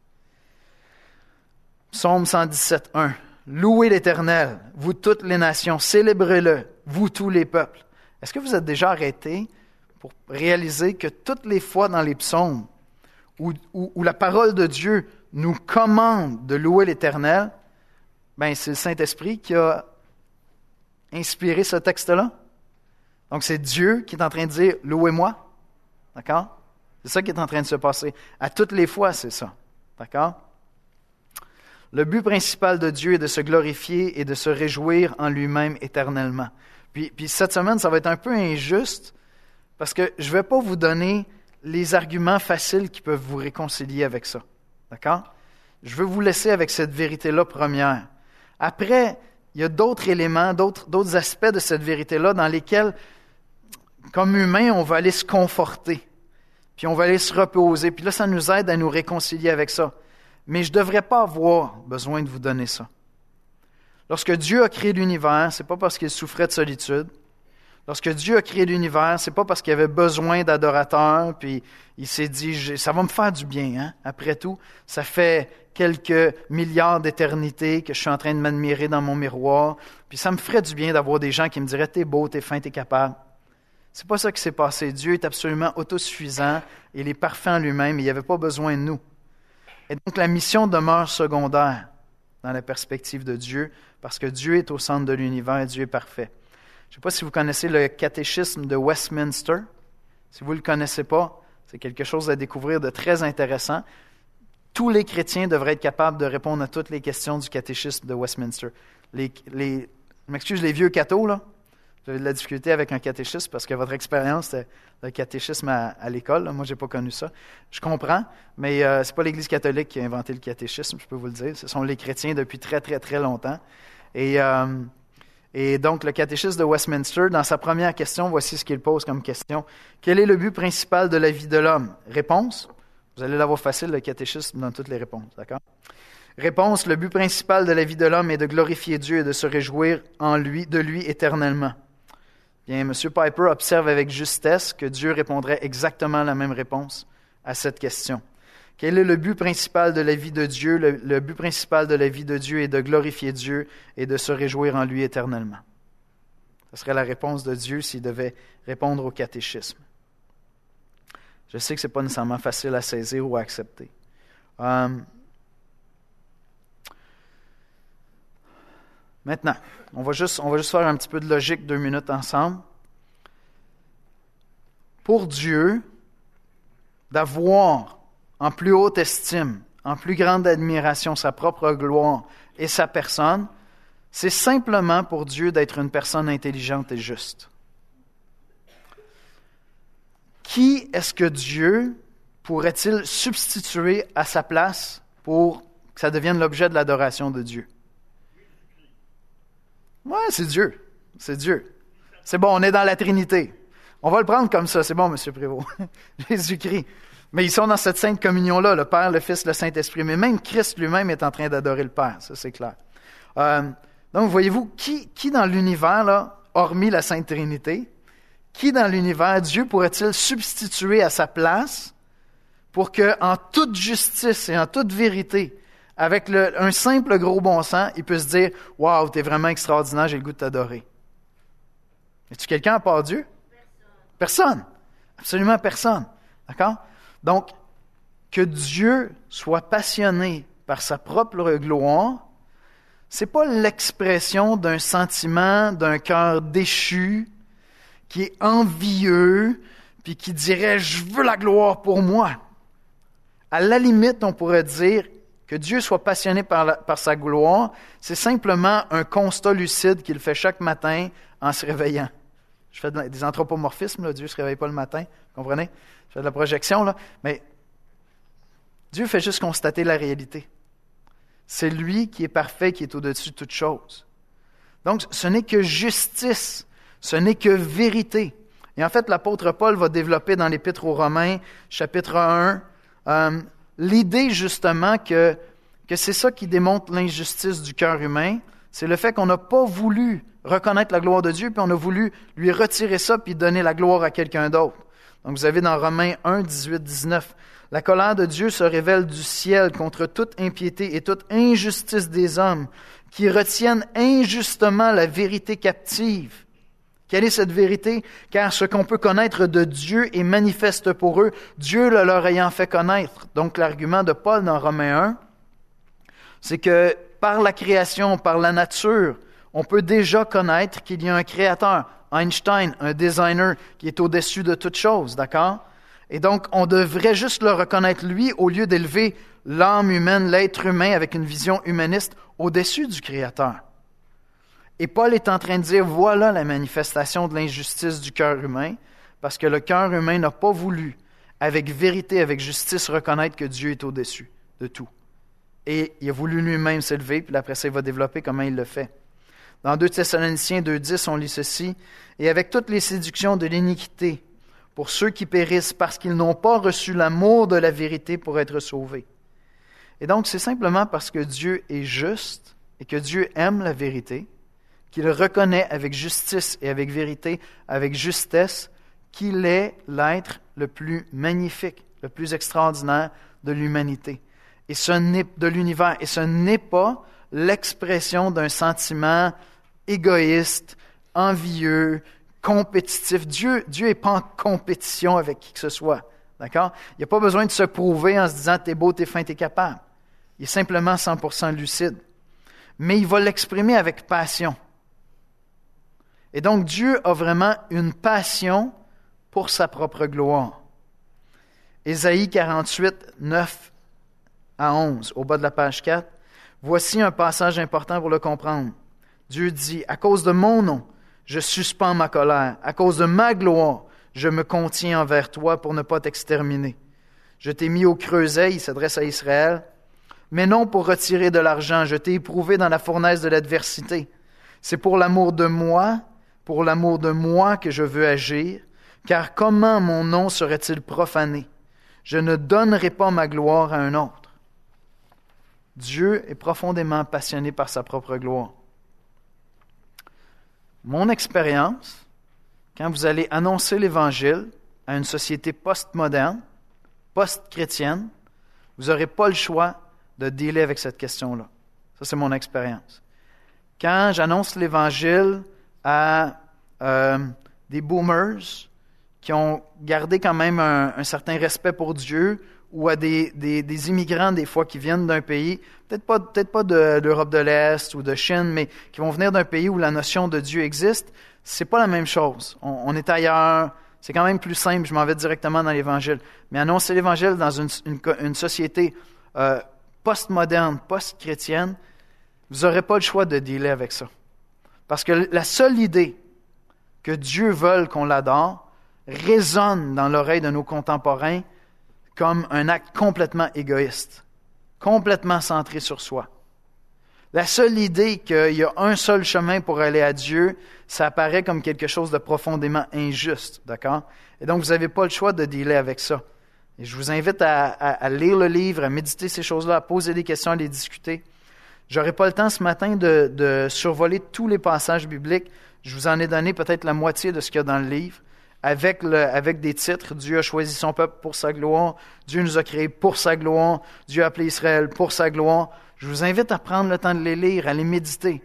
Psaume 117, 1. Louez l'Éternel, vous toutes les nations, célébrez-le, vous tous les peuples. Est-ce que vous êtes déjà arrêtés pour réaliser que toutes les fois dans les psaumes où la parole de Dieu nous commande de louer l'Éternel, ben c'est le Saint-Esprit qui a inspiré ce texte-là. Donc c'est Dieu qui est en train de dire « louez-moi ». D'accord? C'est ça qui est en train de se passer. À toutes les fois, c'est ça. D'accord? Le but principal de Dieu est de se glorifier et de se réjouir en lui-même éternellement. Puis cette semaine, ça va être un peu injuste parce que je ne vais pas vous donner les arguments faciles qui peuvent vous réconcilier avec ça. D'accord? Je veux vous laisser avec cette vérité-là première. Après, il y a d'autres éléments, d'autres aspects de cette vérité-là dans lesquels comme humains, on va aller se conforter, puis on va aller se reposer, puis là, ça nous aide à nous réconcilier avec ça. Mais je ne devrais pas avoir besoin de vous donner ça. Lorsque Dieu a créé l'univers, ce n'est pas parce qu'il souffrait de solitude. Lorsque Dieu a créé l'univers, c'est pas parce qu'il avait besoin d'adorateurs, puis il s'est dit, ça va me faire du bien, hein? Après tout, ça fait quelques milliards d'éternités que je suis en train de m'admirer dans mon miroir, puis ça me ferait du bien d'avoir des gens qui me diraient, t'es beau, t'es fin, t'es capable. C'est pas ça qui s'est passé. Dieu est absolument autosuffisant, il est parfait en lui-même, et il n'avait pas besoin de nous. Et donc la mission demeure secondaire dans la perspective de Dieu, parce que Dieu est au centre de l'univers et Dieu est parfait. Je ne sais pas si vous connaissez le catéchisme de Westminster. Si vous ne le connaissez pas, c'est quelque chose à découvrir de très intéressant. Tous les chrétiens devraient être capables de répondre à toutes les questions du catéchisme de Westminster. Je m'excuse, les vieux cathos, là, vous avez de la difficulté avec un catéchisme parce que votre expérience, c'était le catéchisme à l'école. Là. Moi, je n'ai pas connu ça. Je comprends, mais ce n'est pas l'Église catholique qui a inventé le catéchisme, je peux vous le dire. Ce sont les chrétiens depuis très, très, très longtemps. Et donc, le catéchisme de Westminster, dans sa première question, voici ce qu'il pose comme question. Quel est le but principal de la vie de l'homme? Réponse. Vous allez l'avoir facile, le catéchisme, dans toutes les réponses, d'accord? Réponse. Le but principal de la vie de l'homme est de glorifier Dieu et de se réjouir de lui éternellement. Bien, M. Piper observe avec justesse que Dieu répondrait exactement la même réponse à cette question. Quel est le but principal de la vie de Dieu? Le but principal de la vie de Dieu est de glorifier Dieu et de se réjouir en lui éternellement. Ce serait la réponse de Dieu s'il devait répondre au catéchisme. Je sais que ce n'est pas nécessairement facile à saisir ou à accepter. Maintenant, on va juste faire un petit peu de logique 2 minutes ensemble. Pour Dieu, d'avoir en plus haute estime, en plus grande admiration sa propre gloire et sa personne, c'est simplement pour Dieu d'être une personne intelligente et juste. Qui est-ce que Dieu pourrait-il substituer à sa place pour que ça devienne l'objet de l'adoration de Dieu? Ouais, c'est Dieu. C'est Dieu. C'est bon, on est dans la Trinité. On va le prendre comme ça. C'est bon, M. Prévost. Jésus-Christ. Mais ils sont dans cette sainte communion-là, le Père, le Fils, le Saint-Esprit. Mais même Christ lui-même est en train d'adorer le Père. Ça, c'est clair. Donc, voyez-vous, qui dans l'univers, là, hormis la Sainte Trinité, qui dans l'univers, Dieu pourrait-il substituer à sa place pour que, en toute justice et en toute vérité, avec un simple gros bon sens, il peut se dire « Wow, t'es vraiment extraordinaire, j'ai le goût de t'adorer. » Es-tu quelqu'un à part Dieu? Personne. Absolument personne. D'accord? Donc, que Dieu soit passionné par sa propre gloire, c'est pas l'expression d'un sentiment, d'un cœur déchu, qui est envieux, puis qui dirait « Je veux la gloire pour moi. » À la limite, on pourrait dire que Dieu soit passionné par sa gloire, c'est simplement un constat lucide qu'il fait chaque matin en se réveillant. Je fais des anthropomorphismes, là. Dieu ne se réveille pas le matin, vous comprenez? Je fais de la projection, là. Mais Dieu fait juste constater la réalité. C'est lui qui est parfait, qui est au-dessus de toute chose. Donc, ce n'est que justice, ce n'est que vérité. Et en fait, l'apôtre Paul va développer dans l'Épître aux Romains, chapitre 1, l'idée justement que c'est ça qui démontre l'injustice du cœur humain, c'est le fait qu'on n'a pas voulu reconnaître la gloire de Dieu, puis on a voulu lui retirer ça, puis donner la gloire à quelqu'un d'autre. Donc vous avez dans Romains 1, 18, 19, « La colère de Dieu se révèle du ciel contre toute impiété et toute injustice des hommes, qui retiennent injustement la vérité captive. » Quelle est cette vérité? Car ce qu'on peut connaître de Dieu est manifeste pour eux, Dieu le leur ayant fait connaître. Donc l'argument de Paul dans Romains 1, c'est que par la création, par la nature, on peut déjà connaître qu'il y a un créateur, Einstein, un designer qui est au-dessus de toute chose, d'accord? Et donc on devrait juste le reconnaître lui au lieu d'élever l'âme humaine, l'être humain avec une vision humaniste au-dessus du créateur. Et Paul est en train de dire, voilà la manifestation de l'injustice du cœur humain, parce que le cœur humain n'a pas voulu, avec vérité, avec justice, reconnaître que Dieu est au-dessus de tout. Et il a voulu lui-même s'élever, puis après ça, il va développer comment il le fait. Dans 2 Thessaloniciens 2,10, on lit ceci. « Et avec toutes les séductions de l'iniquité, pour ceux qui périssent parce qu'ils n'ont pas reçu l'amour de la vérité pour être sauvés. » Et donc, c'est simplement parce que Dieu est juste et que Dieu aime la vérité, qu'il reconnaît avec justice et avec vérité, avec justesse, qu'il est l'être le plus magnifique, le plus extraordinaire de l'humanité et de l'univers. Et ce n'est pas l'expression d'un sentiment égoïste, envieux, compétitif. Dieu n'est pas en compétition avec qui que ce soit. D'accord? Il n'y a pas besoin de se prouver en se disant « t'es beau, t'es fin, t'es capable ». Il est simplement 100% lucide. Mais il va l'exprimer avec passion. Et donc, Dieu a vraiment une passion pour sa propre gloire. Ésaïe 48, 9 à 11, au bas de la page 4. Voici un passage important pour le comprendre. Dieu dit, « À cause de mon nom, je suspends ma colère. À cause de ma gloire, je me contiens envers toi pour ne pas t'exterminer. Je t'ai mis au creuset, il s'adresse à Israël, mais non pour retirer de l'argent. Je t'ai éprouvé dans la fournaise de l'adversité. C'est pour l'amour de moi que je veux agir, car comment mon nom serait-il profané? Je ne donnerai pas ma gloire à un autre. » Dieu est profondément passionné par sa propre gloire. Mon expérience, quand vous allez annoncer l'Évangile à une société post-moderne, post-chrétienne, vous n'aurez pas le choix de dealer avec cette question-là. Ça, c'est mon expérience. Quand j'annonce l'Évangile à des boomers qui ont gardé quand même un certain respect pour Dieu, ou à des immigrants, des fois, qui viennent d'un pays, peut-être pas de l'Europe de l'Est ou de Chine, mais qui vont venir d'un pays où la notion de Dieu existe, c'est pas la même chose. On est ailleurs, c'est quand même plus simple, je m'en vais directement dans l'Évangile. Mais annoncer l'Évangile dans une société post-moderne, post-chrétienne, vous n'aurez pas le choix de dealer avec ça. Parce que la seule idée que Dieu veuille qu'on l'adore résonne dans l'oreille de nos contemporains comme un acte complètement égoïste, complètement centré sur soi. La seule idée qu'il y a un seul chemin pour aller à Dieu, ça apparaît comme quelque chose de profondément injuste, d'accord? Et donc, vous n'avez pas le choix de dealer avec ça. Et je vous invite à lire le livre, à méditer ces choses-là, à poser des questions, à les discuter. Je n'aurai pas le temps ce matin de survoler tous les passages bibliques. Je vous en ai donné peut-être la moitié de ce qu'il y a dans le livre. Avec des titres, Dieu a choisi son peuple pour sa gloire, Dieu nous a créés pour sa gloire, Dieu a appelé Israël pour sa gloire. Je vous invite à prendre le temps de les lire, à les méditer.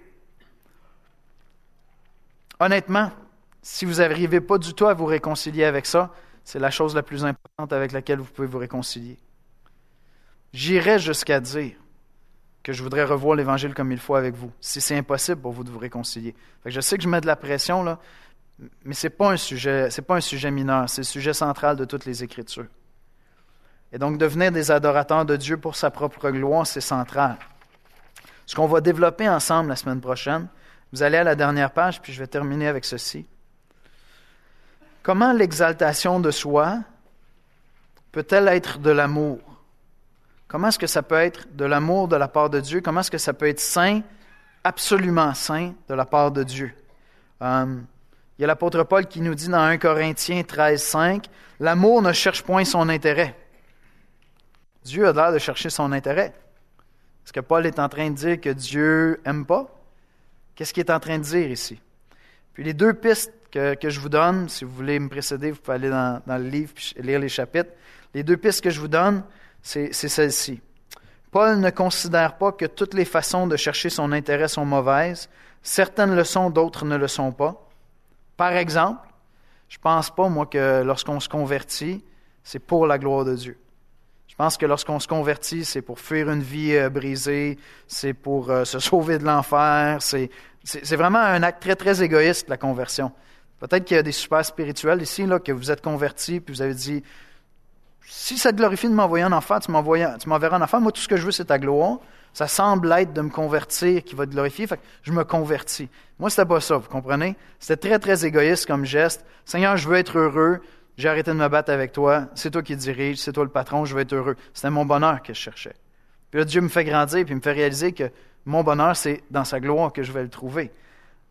Honnêtement, si vous n'arrivez pas du tout à vous réconcilier avec ça, c'est la chose la plus importante avec laquelle vous pouvez vous réconcilier. J'irais jusqu'à dire que je voudrais revoir l'Évangile comme il faut avec vous, si c'est impossible pour vous de vous réconcilier. Fait que je sais que je mets de la pression, là, mais c'est pas un sujet mineur, c'est le sujet central de toutes les Écritures. Et donc, devenir des adorateurs de Dieu pour sa propre gloire, c'est central. Ce qu'on va développer ensemble la semaine prochaine, vous allez à la dernière page, puis je vais terminer avec ceci. Comment l'exaltation de soi peut-elle être de l'amour? Comment est-ce que ça peut être de l'amour de la part de Dieu? Comment est-ce que ça peut être saint, absolument saint, de la part de Dieu? Il y a l'apôtre Paul qui nous dit dans 1 Corinthiens 13, 5, « L'amour ne cherche point son intérêt. » Dieu a l'air de chercher son intérêt. Est-ce que Paul est en train de dire que Dieu n'aime pas? Qu'est-ce qu'il est en train de dire ici? Puis les deux pistes que je vous donne, si vous voulez me précéder, vous pouvez aller dans le livre et lire les chapitres. Les deux pistes que je vous donne, c'est celle-ci. Paul ne considère pas que toutes les façons de chercher son intérêt sont mauvaises. Certaines le sont, d'autres ne le sont pas. Par exemple, je ne pense pas, moi, que lorsqu'on se convertit, c'est pour la gloire de Dieu. Je pense que lorsqu'on se convertit, c'est pour fuir une vie brisée, c'est pour se sauver de l'enfer. C'est vraiment un acte très, très égoïste, la conversion. Peut-être qu'il y a des super spirituels ici, là, que vous êtes convertis, puis vous avez dit, si ça te glorifie de m'envoyer en enfer, tu m'enverras en enfer. Moi, tout ce que je veux, c'est ta gloire. Ça semble être de me convertir qui va te glorifier, fait que je me convertis. Moi, c'était pas ça, vous comprenez? C'était très, très égoïste comme geste. Seigneur, je veux être heureux. J'ai arrêté de me battre avec toi. C'est toi qui dirige, c'est toi le patron, je veux être heureux. C'était mon bonheur que je cherchais. Puis là, Dieu me fait grandir, puis il me fait réaliser que mon bonheur, c'est dans sa gloire que je vais le trouver.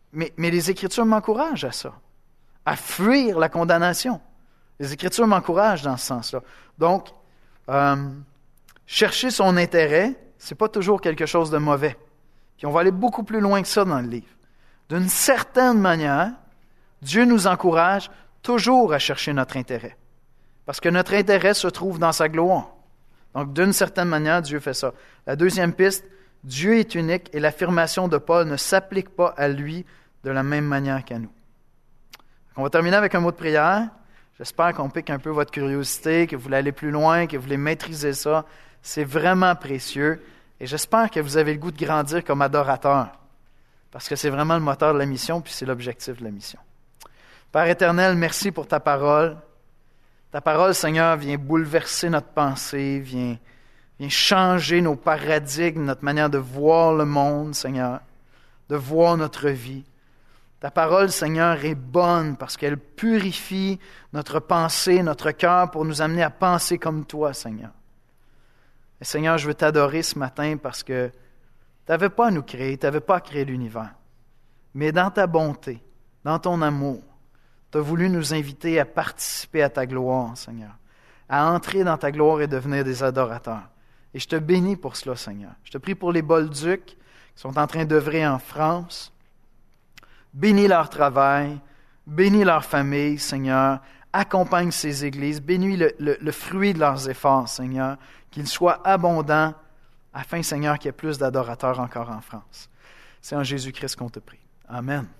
Mais les Écritures m'encouragent à ça, à fuir la condamnation. Les Écritures m'encouragent dans ce sens-là. Donc, chercher son intérêt, c'est pas toujours quelque chose de mauvais. Puis on va aller beaucoup plus loin que ça dans le livre. D'une certaine manière, Dieu nous encourage toujours à chercher notre intérêt. Parce que notre intérêt se trouve dans sa gloire. Donc, d'une certaine manière, Dieu fait ça. La deuxième piste, Dieu est unique et l'affirmation de Paul ne s'applique pas à lui de la même manière qu'à nous. On va terminer avec un mot de prière. J'espère qu'on pique un peu votre curiosité, que vous voulez aller plus loin, que vous voulez maîtriser ça. C'est vraiment précieux. Et j'espère que vous avez le goût de grandir comme adorateur. Parce que c'est vraiment le moteur de la mission, puis c'est l'objectif de la mission. Père éternel, merci pour ta parole. Ta parole, Seigneur, vient bouleverser notre pensée, vient changer nos paradigmes, notre manière de voir le monde, Seigneur, de voir notre vie. Ta parole, Seigneur, est bonne parce qu'elle purifie notre pensée, notre cœur pour nous amener à penser comme toi, Seigneur. Et Seigneur, je veux t'adorer ce matin parce que tu n'avais pas à nous créer, tu n'avais pas à créer l'univers. Mais dans ta bonté, dans ton amour, tu as voulu nous inviter à participer à ta gloire, Seigneur, à entrer dans ta gloire et devenir des adorateurs. Et je te bénis pour cela, Seigneur. Je te prie pour les Bolduc qui sont en train d'œuvrer en France. Bénis leur travail, bénis leur famille, Seigneur. Accompagne ces églises, bénis le fruit de leurs efforts, Seigneur, qu'ils soient abondants, afin, Seigneur, qu'il y ait plus d'adorateurs encore en France. C'est en Jésus-Christ qu'on te prie. Amen.